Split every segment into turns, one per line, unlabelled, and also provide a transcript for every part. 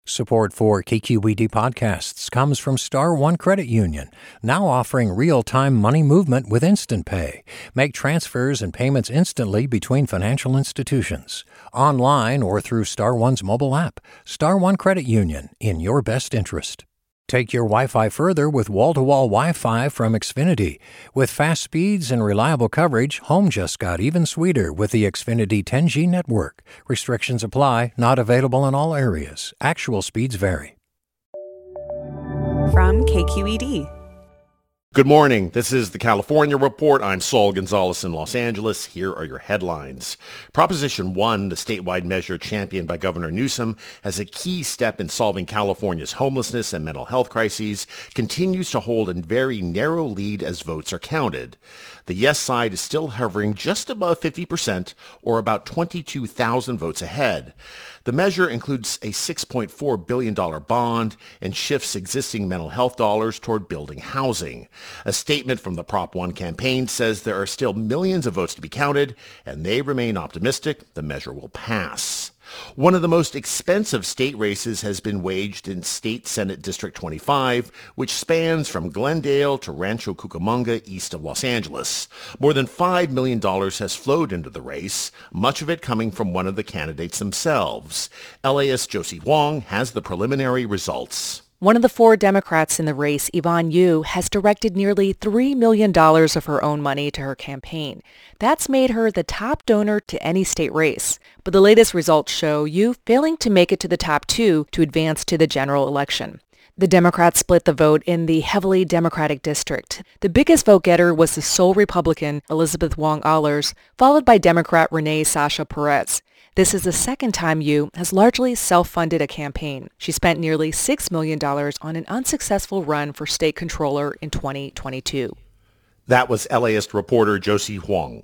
Support for KQED podcasts comes from Star One Credit Union, now offering real-time money movement with Instant Pay. Make transfers and payments instantly between financial institutions, online or through Star One's mobile app. Star One Credit Union, in your best interest. Take your Wi-Fi further with wall-to-wall Wi-Fi from Xfinity. With fast speeds and reliable coverage, home just got even sweeter with the Xfinity 10G network. Restrictions apply, not available in all areas. Actual speeds vary.
From KQED.
Good morning. This is the California Report. I'm Saul Gonzalez in Los Angeles. Here are your headlines. Proposition 1, the statewide measure championed by Governor Newsom as a key step in solving California's homelessness and mental health crises, continues to hold a very narrow lead as votes are counted. The yes side is still hovering just above 50%, or about 22,000 votes ahead. The measure includes a $6.4 billion bond and shifts existing mental health dollars toward building housing. A statement from the Prop 1 campaign says there are still millions of votes to be counted, and they remain optimistic the measure will pass. One of the most expensive state races has been waged in State Senate District 25, which spans from Glendale to Rancho Cucamonga east of Los Angeles. More than $5 million has flowed into the race, much of it coming from one of the candidates themselves. LAist Josie Huang has the preliminary results.
One of the four Democrats in the race, Yvonne Yu, has directed nearly $3 million of her own money to her campaign. That's made her the top donor to any state race. But the latest results show Yu failing to make it to the top two to advance to the general election. The Democrats split the vote in the heavily Democratic district. The biggest vote-getter was the sole Republican, Elizabeth Wong Allers, followed by Democrat Renee Sasha Perez. This is the second time Yu has largely self-funded a campaign. She spent nearly $6 million on an unsuccessful run for state controller in 2022.
That was LAist reporter Josie Huang.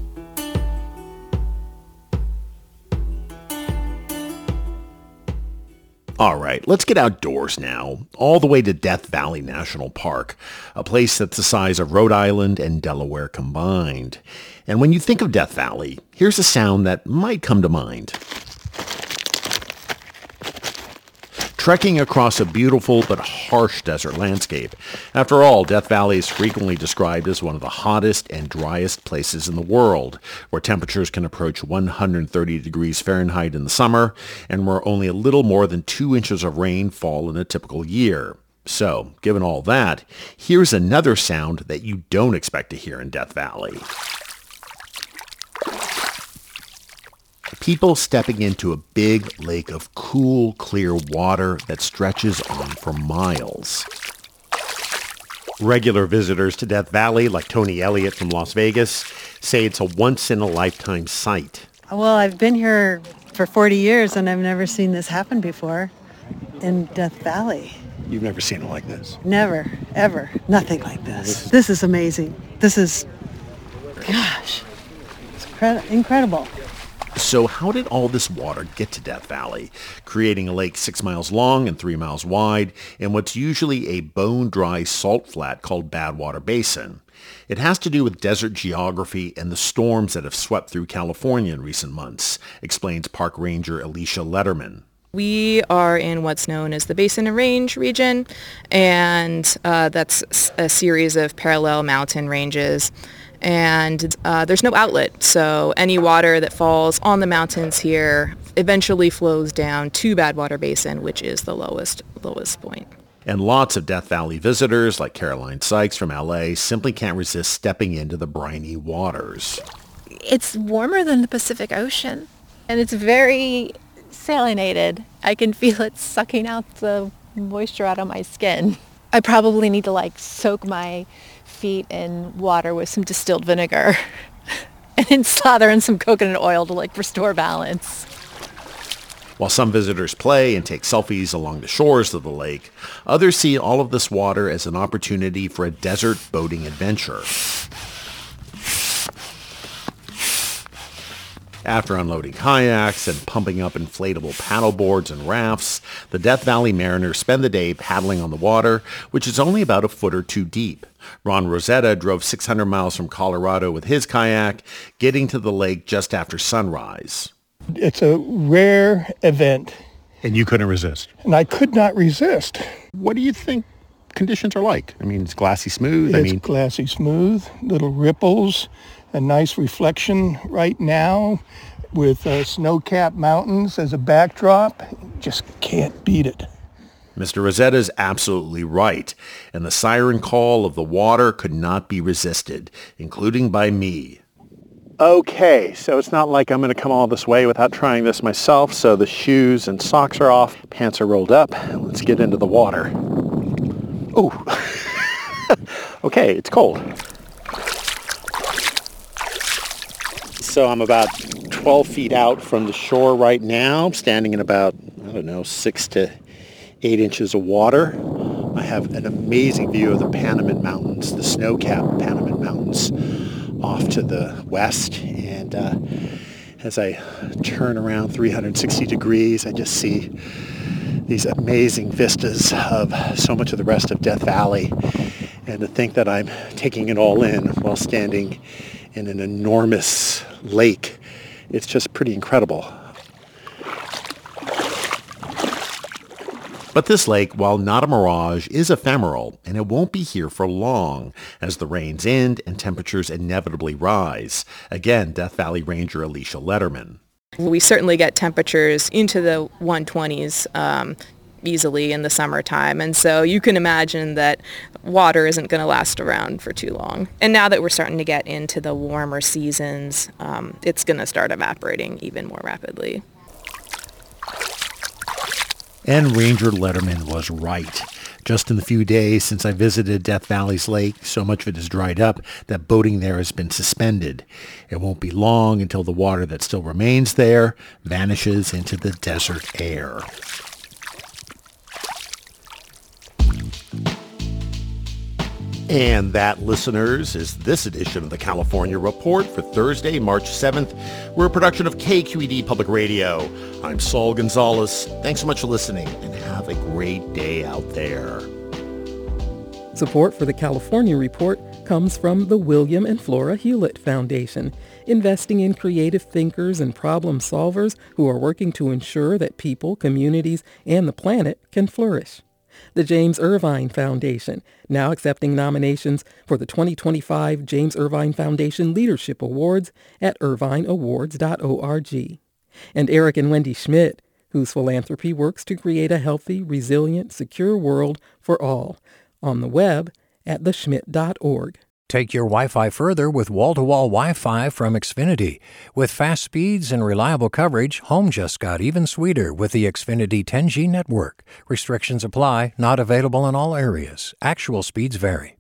All right, let's get outdoors now, all the way to Death Valley National Park, a place that's the size of Rhode Island and Delaware combined. And when you think of Death Valley, here's a sound that might come to mind. Trekking across a beautiful but harsh desert landscape. After all, Death Valley is frequently described as one of the hottest and driest places in the world, where temperatures can approach 130 degrees Fahrenheit in the summer, and where only a little more than 2 inches of rain fall in a typical year. So, given all that, here's another sound that you don't expect to hear in Death Valley. People stepping into a big lake of cool, clear water that stretches on for miles. Regular visitors to Death Valley, like Tony Elliott from Las Vegas, say it's a once-in-a-lifetime sight.
Well, I've been here for 40 years, and I've never seen this happen before in Death Valley.
You've never seen it like this?
Never, ever. Nothing like this. This is amazing. This is, gosh, it's incredible.
So how did all this water get to Death Valley, creating a lake 6 miles long and 3 miles wide in what's usually a bone-dry salt flat called Badwater Basin? It has to do with desert geography and the storms that have swept through California in recent months, explains Park Ranger Alicia Letterman.
We are in what's known as the Basin and Range region, and that's a series of parallel mountain ranges. And there's no outlet, so any water that falls on the mountains here eventually flows down to Badwater Basin, which is the lowest point.
And lots of Death Valley visitors, like Caroline Sykes from LA, simply can't resist stepping into the briny waters.
It's warmer than the Pacific Ocean, and it's very salinated. I can feel it sucking out the moisture out of my skin. I probably need to soak my feet in water with some distilled vinegar and then slather in some coconut oil to restore balance.
While some visitors play and take selfies along the shores of the lake, others see all of this water as an opportunity for a desert boating adventure. After unloading kayaks and pumping up inflatable paddle boards and rafts, the Death Valley mariners spend the day paddling on the water, which is only about a foot or two deep. Ron Rosetta drove 600 miles from Colorado with his kayak, getting to the lake just after sunrise.
It's a rare event
And you couldn't resist?
And I could not resist.
What do you think conditions are like? I mean, it's glassy smooth.
It's glassy smooth, little ripples, a nice reflection right now with snow-capped mountains as a backdrop. Just can't beat it.
Mr. Rosetta is absolutely right, and the siren call of the water could not be resisted, including by me. Okay, so it's not like I'm going to come all this way without trying this myself, so the shoes and socks are off, pants are rolled up, let's get into the water. Oh, okay, it's cold. So I'm about 12 feet out from the shore right now, standing in about, 6 to 8 inches of water. I have an amazing view of the Panamint Mountains, the snow-capped Panamint Mountains off to the west. And as I turn around 360 degrees, I just see these amazing vistas of so much of the rest of Death Valley. And to think that I'm taking it all in while standing in an enormous lake, it's just pretty incredible. But this lake, while not a mirage, is ephemeral, and it won't be here for long as the rains end and temperatures inevitably rise. Again, Death Valley Ranger Alicia Letterman.
We certainly get temperatures into the 120s easily in the summertime, and so you can imagine that water isn't going to last around for too long. And now that we're starting to get into the warmer seasons, it's going to start evaporating even more rapidly.
And Ranger Letterman was right. Just in the few days since I visited Death Valley's lake, so much of it has dried up that boating there has been suspended. It won't be long until the water that still remains there vanishes into the desert air. And that, listeners, is this edition of the California Report for Thursday, March 7th. We're a production of KQED Public Radio. I'm Saul Gonzalez. Thanks so much for listening, and have a great day out there.
Support for the California Report comes from the William and Flora Hewlett Foundation, investing in creative thinkers and problem solvers who are working to ensure that people, communities, and the planet can flourish. The James Irvine Foundation, now accepting nominations for the 2025 James Irvine Foundation Leadership Awards at irvineawards.org. And Eric and Wendy Schmidt, whose philanthropy works to create a healthy, resilient, secure world for all, on the web at theschmidt.org.
Take your Wi-Fi further with wall-to-wall Wi-Fi from Xfinity. With fast speeds and reliable coverage, home just got even sweeter with the Xfinity 10G network. Restrictions apply, not available in all areas. Actual speeds vary.